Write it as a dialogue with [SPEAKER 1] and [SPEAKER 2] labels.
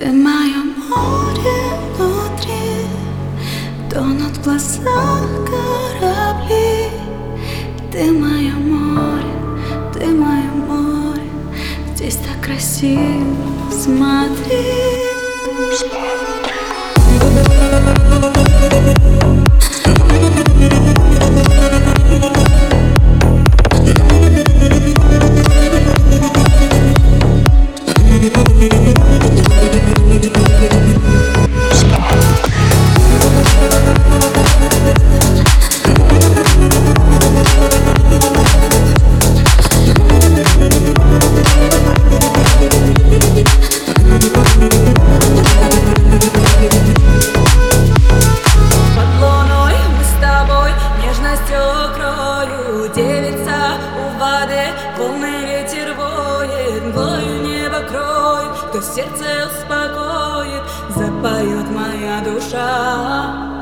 [SPEAKER 1] Ты мое море внутри, тонут в глазах корабли. Ты мое море, здесь так красиво, смотри.
[SPEAKER 2] Девица у воды, полный ветер воет, мглою небо кроет, то сердце успокоит, запоет моя душа.